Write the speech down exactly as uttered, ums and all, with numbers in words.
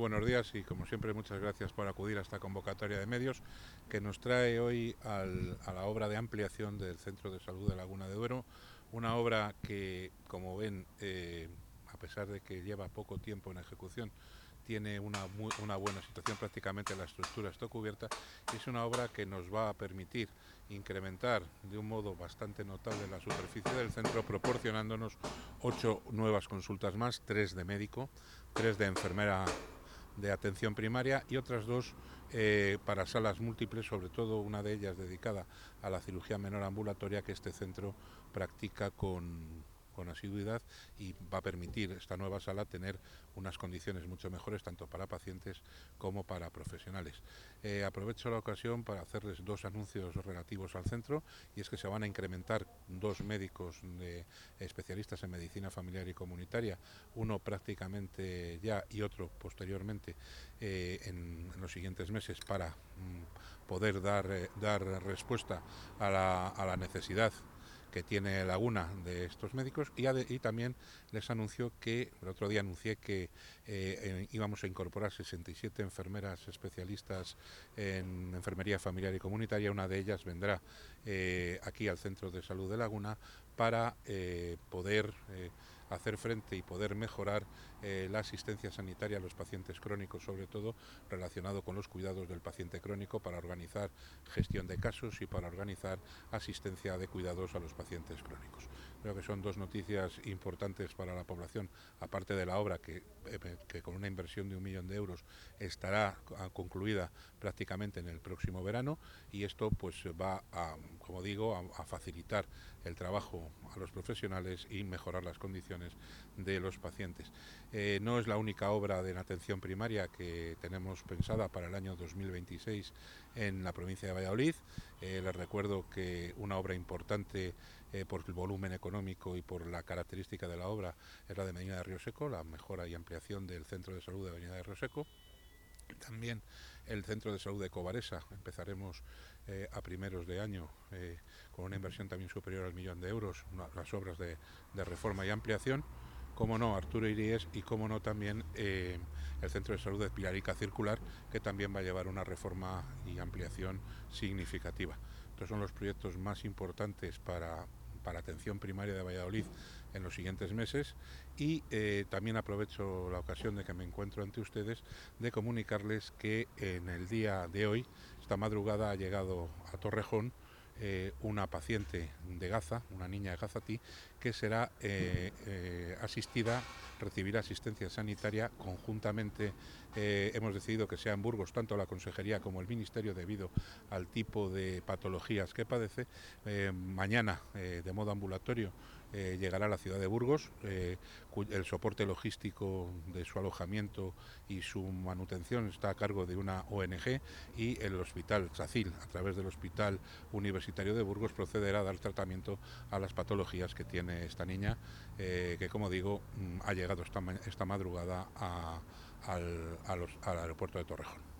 buenos días y como siempre muchas gracias por acudir a esta convocatoria de medios que nos trae hoy al, a la obra de ampliación del Centro de Salud de Laguna de Duero, una obra que, como ven, eh, a pesar de que lleva poco tiempo en ejecución, tiene una, muy, una buena situación, prácticamente la estructura está cubierta, y es una obra que nos va a permitir incrementar de un modo bastante notable la superficie del centro, proporcionándonos ocho nuevas consultas más, tres de médico, tres de enfermera de atención primaria y otras dos eh, para salas múltiples, sobre todo una de ellas dedicada a la cirugía menor ambulatoria que este centro practica con, con asiduidad, y va a permitir esta nueva sala tener unas condiciones mucho mejores tanto para pacientes como para profesionales. Eh, aprovecho la ocasión para hacerles dos anuncios relativos al centro, y es que se van a incrementar dos médicos de, especialistas en medicina familiar y comunitaria, uno prácticamente ya y otro posteriormente eh, en, en los siguientes meses, para mm, poder dar, eh, dar respuesta a la, a la necesidad que tiene Laguna de estos médicos, y, ade, y también les anunció que, el otro día anuncié que eh, íbamos a incorporar sesenta y siete enfermeras especialistas en enfermería familiar y comunitaria. Una de ellas vendrá eh, aquí al Centro de Salud de Laguna para eh, poder eh, hacer frente y poder mejorar eh, la asistencia sanitaria a los pacientes crónicos, sobre todo relacionado con los cuidados del paciente crónico, para organizar gestión de casos y para organizar asistencia de cuidados a los pacientes crónicos. Creo que son dos noticias importantes para la población, aparte de la obra que, que con una inversión de un millón de euros estará concluida prácticamente en el próximo verano, y esto pues va a, como digo, a, a facilitar el trabajo a los profesionales y mejorar las condiciones de los pacientes. Eh, no es la única obra de atención primaria que tenemos pensada para el año dos mil veintiséis en la provincia de Valladolid. Eh, les recuerdo que una obra importante eh, por el volumen económico y por la característica de la obra es la de Medina de Río Seco, la mejora y ampliación del centro de salud de Medina de Río Seco. También el centro de salud de Covaresa, empezaremos eh, a primeros de año eh, con una inversión también superior al millón de euros, una, las obras de, de reforma y ampliación. Como no, Arturo Iríes, y como no también eh, el centro de salud de Pilarica Circular, que también va a llevar una reforma y ampliación significativa. Estos son los proyectos más importantes para, para atención primaria de Valladolid en los siguientes meses, y eh, también aprovecho la ocasión de que me encuentro ante ustedes de comunicarles que en el día de hoy, esta madrugada, ha llegado a Torrejón eh, una paciente de Gaza, una niña de Gazatí, que será eh, eh, asistida, recibirá asistencia sanitaria conjuntamente. Eh, hemos decidido que sea en Burgos, tanto la Consejería como el Ministerio, debido al tipo de patologías que padece. Eh, mañana, eh, de modo ambulatorio, eh, llegará a la ciudad de Burgos. Eh, el soporte logístico de su alojamiento y su manutención está a cargo de una O N G, y el hospital SACIL, a través del Hospital Universitario de Burgos, procederá a dar tratamiento a las patologías que tiene esta niña, eh, que, como digo, ha llegado esta, esta madrugada a, al, a los, al aeropuerto de Torrejón.